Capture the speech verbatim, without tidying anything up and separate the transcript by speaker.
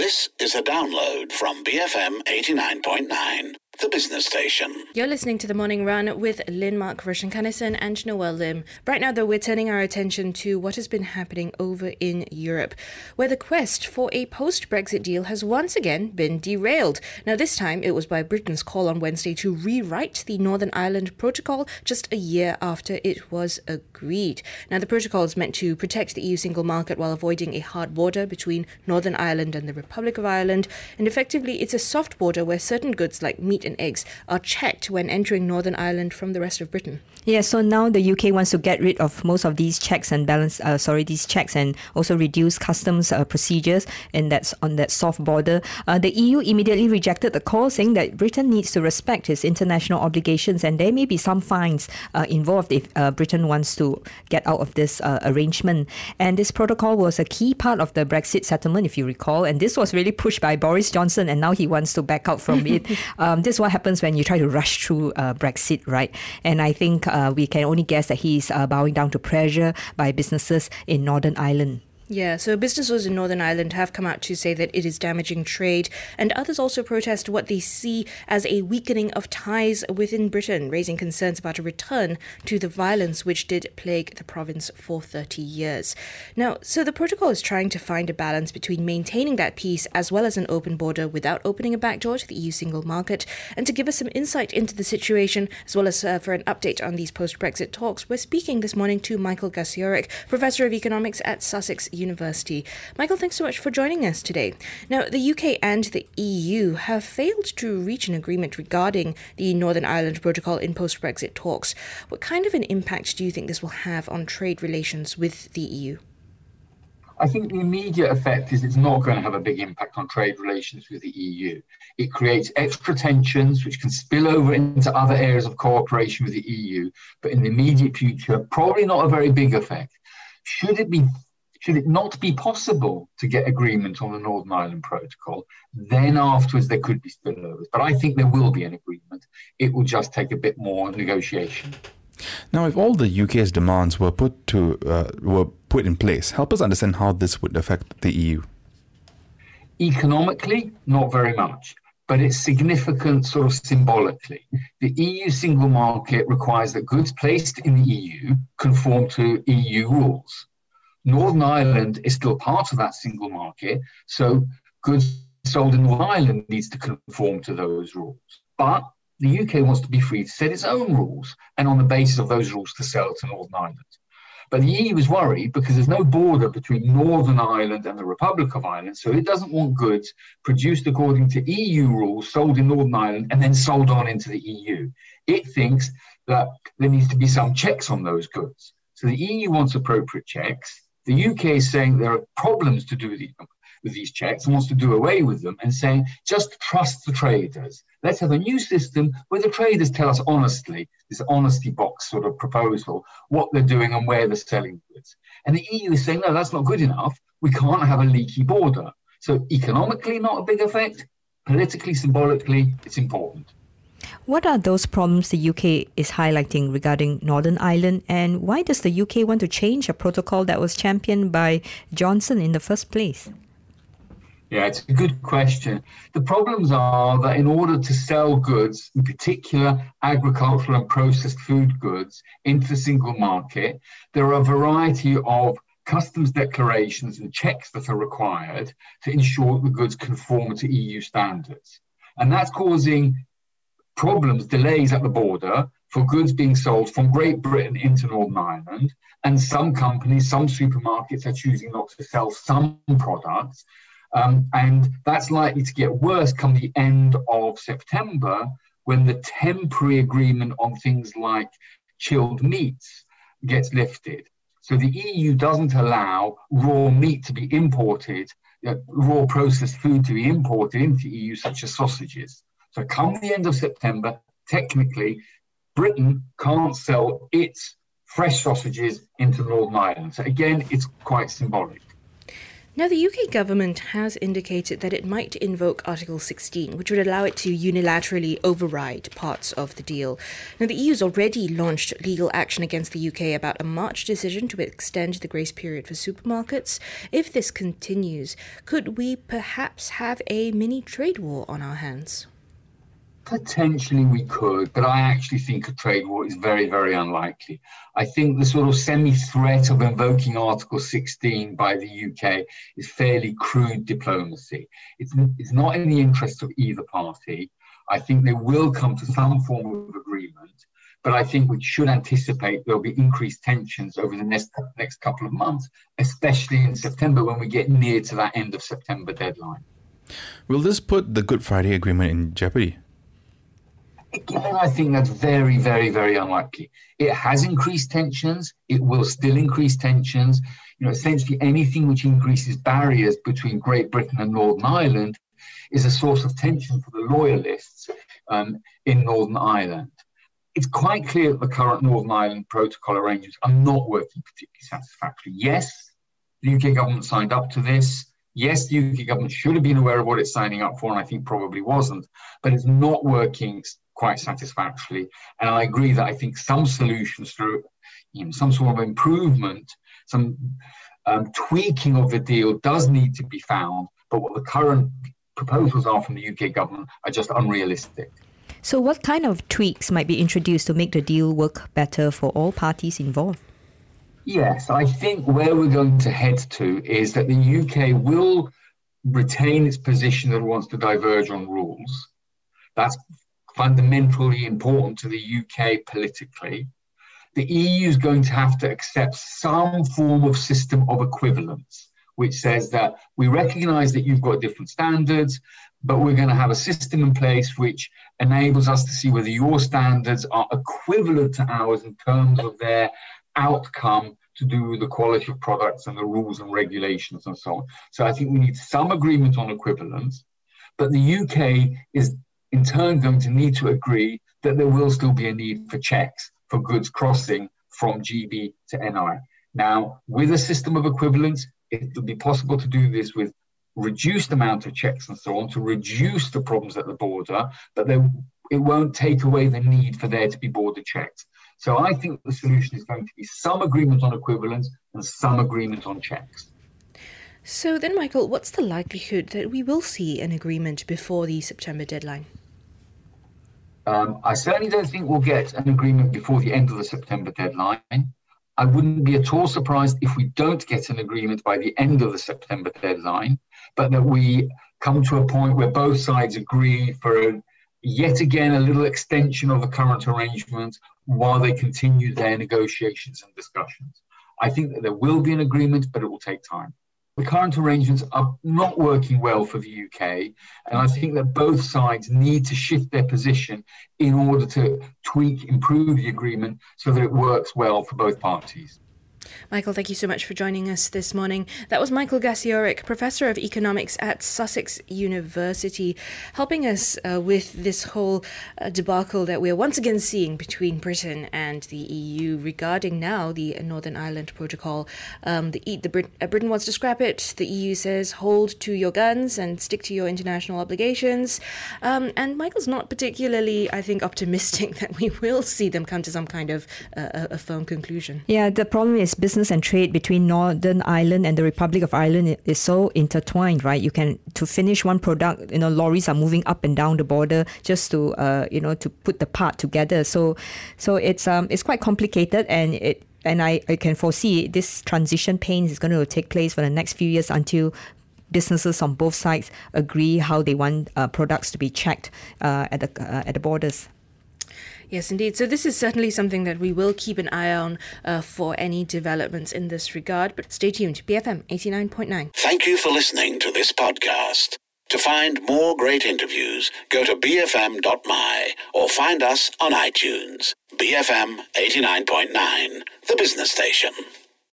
Speaker 1: This is a download from B F M eighty-nine point nine, the business station.
Speaker 2: You're listening to The Morning Run with Lynn Mark, Roshan Kannison and Noel Lim. Right now, though, we're turning our attention to what has been happening over in Europe, where the quest for a post-Brexit deal has once again been derailed. Now, this time, it was by Britain's call on Wednesday to rewrite the Northern Ireland Protocol just a year after it was agreed. Now, the protocol is meant to protect the E U single market while avoiding a hard border between Northern Ireland and the Republic of Ireland. And effectively, it's a soft border where certain goods like meat and eggs are checked when entering Northern Ireland from the rest of Britain.
Speaker 3: Yeah, so now the U K wants to get rid of most of these checks and balance, uh, sorry, these checks and also reduce customs uh, procedures and that's on that soft border. Uh, the E U immediately rejected the call, saying that Britain needs to respect its international obligations and there may be some fines uh, involved if uh, Britain wants to get out of this uh, arrangement. And this protocol was a key part of the Brexit settlement, if you recall, and this was really pushed by Boris Johnson and now he wants to back out from it. Um, this is what happens when you try to rush through uh, Brexit, right? And I think uh, we can only guess that he's uh, bowing down to pressure by businesses in Northern Ireland.
Speaker 2: Yeah, so businesses in Northern Ireland have come out to say that it is damaging trade, and others also protest what they see as a weakening of ties within Britain, raising concerns about a return to the violence which did plague the province for thirty years. Now, so the protocol is trying to find a balance between maintaining that peace as well as an open border without opening a backdoor to the E U single market. And to give us some insight into the situation, as well as uh, for an update on these post-Brexit talks, we're speaking this morning to Michael Gasiorek, Professor of Economics at Sussex University. Michael, thanks so much for joining us today. Now, the U K and the E U have failed to reach an agreement regarding the Northern Ireland Protocol in post-Brexit talks. What kind of an impact do you think this will have on trade relations with the E U?
Speaker 4: I think the immediate effect is it's not going to have a big impact on trade relations with the E U. It creates extra tensions which can spill over into other areas of cooperation with the E U, but in the immediate future, probably not a very big effect. Should it be Should it not be possible to get agreement on the Northern Ireland Protocol, then afterwards there could be spillovers. But I think there will be an agreement. It will just take a bit more negotiation.
Speaker 5: Now, if all the U K's demands were put to uh, were put in place, help us understand how this would affect the E U.
Speaker 4: Economically, not very much, but it's significant sort of symbolically. The E U single market requires that goods placed in the E U conform to E U rules. Northern Ireland is still part of that single market, so goods sold in Northern Ireland needs to conform to those rules. But the U K wants to be free to set its own rules, and on the basis of those rules to sell to Northern Ireland. But the E U is worried because there's no border between Northern Ireland and the Republic of Ireland, so it doesn't want goods produced according to E U rules sold in Northern Ireland and then sold on into the E U. It thinks that there needs to be some checks on those goods. So the E U wants appropriate checks. The U K is saying there are problems to do with, the, with these checks and wants to do away with them and saying, just trust the traders. Let's have a new system where the traders tell us honestly, this honesty box sort of proposal, what they're doing and where they're selling goods. And the E U is saying, no, that's not good enough. We can't have a leaky border. So economically, not a big effect. Politically, symbolically, it's important.
Speaker 3: What are those problems the U K is highlighting regarding Northern Ireland, and why does the U K want to change a protocol that was championed by Johnson in the first place?
Speaker 4: Yeah, it's a good question. The problems are that in order to sell goods, in particular agricultural and processed food goods, into the single market, there are a variety of customs declarations and checks that are required to ensure the goods conform to E U standards. And that's causing problems, delays at the border for goods being sold from Great Britain into Northern Ireland. And some companies, some supermarkets are choosing not to sell some products. Um, and that's likely to get worse come the end of September when the temporary agreement on things like chilled meats gets lifted. So the E U doesn't allow raw meat to be imported, uh, raw processed food to be imported into the E U, such as sausages. So come the end of September, technically, Britain can't sell its fresh sausages into Northern Ireland. So again, it's quite symbolic.
Speaker 2: Now, the U K government has indicated that it might invoke Article sixteen, which would allow it to unilaterally override parts of the deal. Now, the E U's already launched legal action against the U K about a March decision to extend the grace period for supermarkets. If this continues, could we perhaps have a mini trade war on our hands?
Speaker 4: Potentially we could, but I actually think a trade war is very, very unlikely. I think the sort of semi-threat of invoking Article sixteen by the U K is fairly crude diplomacy. It's, it's not in the interest of either party. I think they will come to some form of agreement, but I think we should anticipate there'll be increased tensions over the next, next couple of months, especially in September when we get near to that end of September deadline.
Speaker 5: Will this put the Good Friday Agreement in jeopardy?
Speaker 4: Again, I think that's very, very, very unlikely. It has increased tensions. It will still increase tensions. You know, essentially anything which increases barriers between Great Britain and Northern Ireland is a source of tension for the loyalists um, in Northern Ireland. It's quite clear that the current Northern Ireland protocol arrangements are not working particularly satisfactorily. Yes, the U K government signed up to this. Yes, the U K government should have been aware of what it's signing up for, and I think probably wasn't, but it's not working quite satisfactorily. And I agree that I think some solutions through you know, some sort of improvement, some um, tweaking of the deal does need to be found, but what the current proposals are from the U K government are just unrealistic.
Speaker 3: So what kind of tweaks might be introduced to make the deal work better for all parties involved?
Speaker 4: Yes, I think where we're going to head to is that the U K will retain its position that it wants to diverge on rules. That's fundamentally important to the U K politically. The E U is going to have to accept some form of system of equivalence, which says that we recognize that you've got different standards, but we're going to have a system in place which enables us to see whether your standards are equivalent to ours in terms of their outcome to do with the quality of products and the rules and regulations and so on. So I think we need some agreement on equivalence, but the U K is in turn going to need to agree that there will still be a need for checks for goods crossing from G B to N I. Now, with a system of equivalence, it will be possible to do this with reduced amount of checks and so on to reduce the problems at the border, but there, it won't take away the need for there to be border checks. So I think the solution is going to be some agreement on equivalence and some agreement on checks.
Speaker 2: So then, Michael, what's the likelihood that we will see an agreement before the September deadline?
Speaker 4: Um, I certainly don't think we'll get an agreement before the end of the September deadline. I wouldn't be at all surprised if we don't get an agreement by the end of the September deadline, but that we come to a point where both sides agree for a, yet again a little extension of the current arrangement while they continue their negotiations and discussions. I think that there will be an agreement, but it will take time. The current arrangements are not working well for the U K, and I think that both sides need to shift their position in order to tweak, improve the agreement so that it works well for both parties.
Speaker 2: Michael, thank you so much for joining us this morning. That was Michael Gasiorek, Professor of Economics at Sussex University, helping us uh, with this whole uh, debacle that we're once again seeing between Britain and the E U regarding now the Northern Ireland Protocol. Um, the, the Brit- uh, Britain wants to scrap it. The E U says hold to your guns and stick to your international obligations. Um, and Michael's not particularly, I think, optimistic that we will see them come to some kind of uh, a, a firm conclusion.
Speaker 3: Yeah, the problem is business and trade between Northern Ireland and the Republic of Ireland is so intertwined, right? You can, to finish one product, you know, lorries are moving up and down the border just to, uh, you know, to put the part together. So, so it's um, it's quite complicated, and it and I, I can foresee this transition pain is going to take place for the next few years until businesses on both sides agree how they want uh, products to be checked uh, at the uh, at the borders.
Speaker 2: Yes, indeed. So this is certainly something that we will keep an eye on uh, for any developments in this regard. But stay tuned. B F M eighty-nine point nine.
Speaker 1: Thank you for listening to this podcast. To find more great interviews, go to b f m dot m y or find us on iTunes. B F M eighty-nine point nine, the business station.